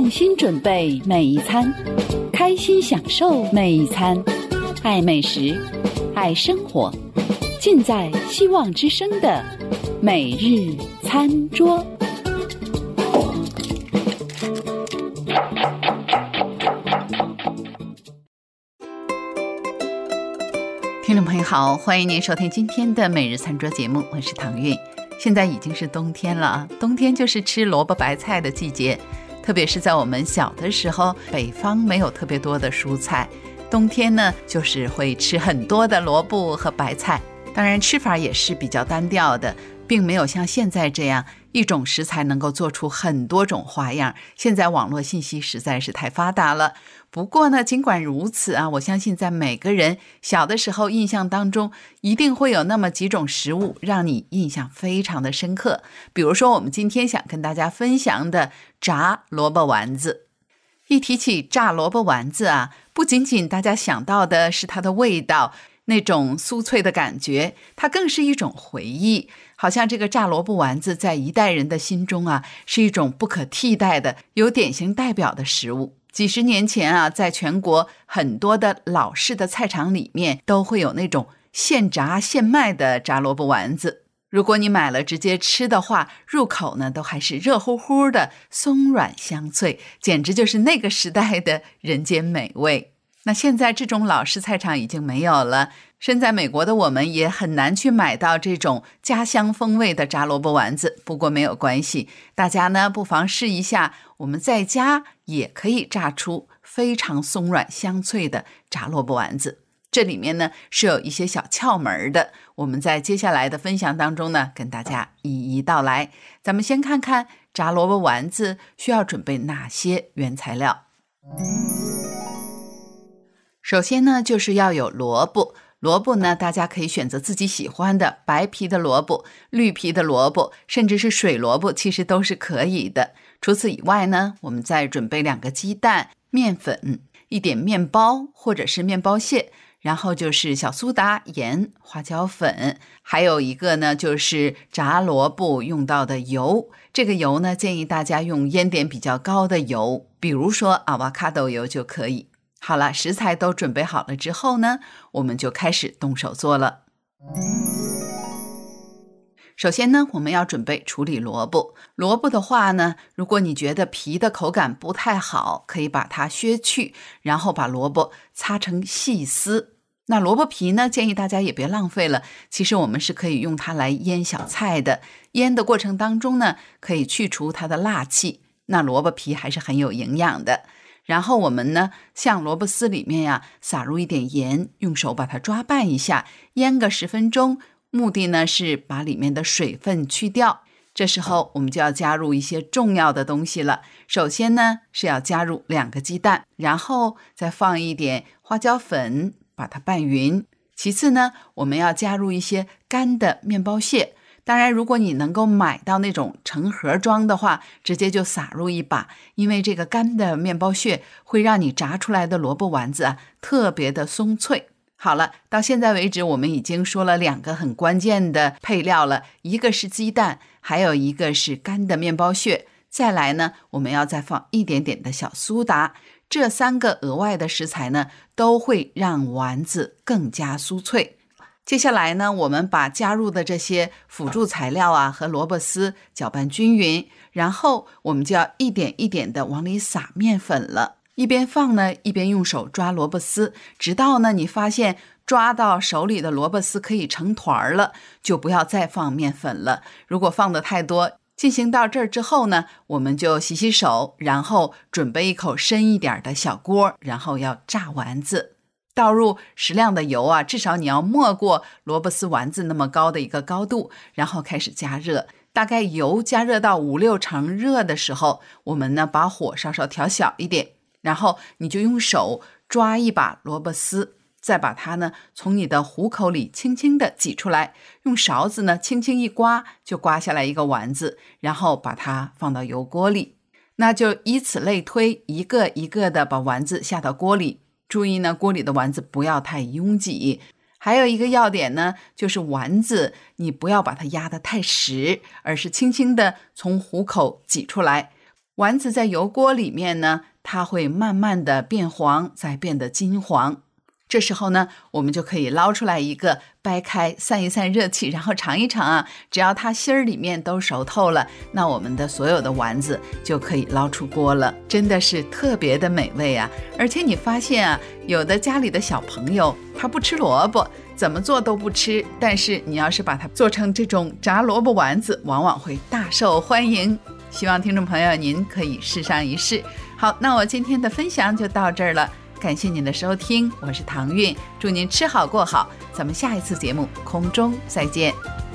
用心准备每一餐，开心享受每一餐，爱美食，爱生活，尽在希望之声的每日餐桌。听众朋友好，欢迎您收听今天的每日餐桌节目，我是唐韵。现在已经是冬天了，冬天就是吃萝卜白菜的季节，特别是在我们小的时候，北方没有特别多的蔬菜，冬天呢就是会吃很多的萝卜和白菜。当然吃法也是比较单调的，并没有像现在这样一种食材能够做出很多种花样，现在网络信息实在是太发达了。不过呢，尽管如此啊，我相信在每个人小的时候印象当中，一定会有那么几种食物让你印象非常的深刻。比如说我们今天想跟大家分享的炸萝卜丸子。一提起炸萝卜丸子啊，不仅仅大家想到的是它的味道，那种酥脆的感觉，它更是一种回忆。好像这个炸萝卜丸子在一代人的心中啊，是一种不可替代的、有典型代表的食物。几十年前啊，在全国很多的老式的菜场里面，都会有那种现炸现卖的炸萝卜丸子。如果你买了直接吃的话，入口呢都还是热乎乎的，松软香脆，简直就是那个时代的人间美味。那现在这种老式菜场已经没有了，身在美国的我们也很难去买到这种家乡风味的炸萝卜丸子。不过没有关系，大家呢不妨试一下，我们在家也可以炸出非常松软香脆的炸萝卜丸子。这里面呢是有一些小窍门的，我们在接下来的分享当中呢跟大家一一道来。咱们先看看炸萝卜丸子需要准备哪些原材料。首先呢就是要有萝卜，萝卜呢大家可以选择自己喜欢的，白皮的萝卜、绿皮的萝卜，甚至是水萝卜，其实都是可以的。除此以外呢，我们再准备2个鸡蛋、面粉、一点面包或者是面包屑，然后就是小苏打、盐、花椒粉，还有一个呢就是炸萝卜用到的油。这个油呢建议大家用烟点比较高的油，比如说avocado油就可以。好了，食材都准备好了之后呢，我们就开始动手做了。首先呢，我们要准备处理萝卜。萝卜的话呢，如果你觉得皮的口感不太好，可以把它削去，然后把萝卜擦成细丝。那萝卜皮呢，建议大家也别浪费了，其实我们是可以用它来腌小菜的。腌的过程当中呢，可以去除它的辣气，那萝卜皮还是很有营养的。然后我们呢，像萝卜丝里面呀，撒入一点盐，用手把它抓拌一下，腌个10分钟，目的呢是把里面的水分去掉。这时候我们就要加入一些重要的东西了。首先呢是要加入2个鸡蛋，然后再放一点花椒粉，把它拌匀。其次呢，我们要加入一些干的面包屑。当然如果你能够买到那种成盒装的话，直接就撒入一把，因为这个干的面包屑会让你炸出来的萝卜丸子啊特别的松脆。好了，到现在为止我们已经说了2个很关键的配料了，一个是鸡蛋，还有一个是干的面包屑。再来呢，我们要再放一点点的小苏打。这3个额外的食材呢，都会让丸子更加酥脆。接下来呢，我们把加入的这些辅助材料啊和萝卜丝搅拌均匀，然后我们就要一点一点的往里撒面粉了。一边放呢，一边用手抓萝卜丝，直到呢你发现抓到手里的萝卜丝可以成团了，就不要再放面粉了。如果放的太多，进行到这儿之后呢，我们就洗洗手，然后准备一口深一点的小锅，然后要炸丸子。倒入适量的油啊，至少你要没过萝卜丝丸子那么高的一个高度，然后开始加热。大概油加热到5-6成热的时候，我们呢把火稍稍调小一点，然后你就用手抓一把萝卜丝，再把它呢从你的虎口里轻轻地挤出来，用勺子呢轻轻一刮，就刮下来一个丸子，然后把它放到油锅里。那就以此类推，一个一个的把丸子下到锅里。注意呢，锅里的丸子不要太拥挤。还有一个要点呢，就是丸子你不要把它压得太实，而是轻轻的从虎口挤出来。 丸子在油锅里面呢，它会慢慢的变黄，再变得金黄。这时候呢，我们就可以捞出来一个，掰开散一散热气，然后尝一尝啊。只要它芯儿里面都熟透了，那我们的所有的丸子就可以捞出锅了，真的是特别的美味啊！而且你发现啊，有的家里的小朋友他不吃萝卜，怎么做都不吃，但是你要是把它做成这种炸萝卜丸子，往往会大受欢迎。希望听众朋友您可以试上一试。好，那我今天的分享就到这儿了。感谢您的收听，我是唐韵，祝您吃好过好，咱们下一次节目空中再见。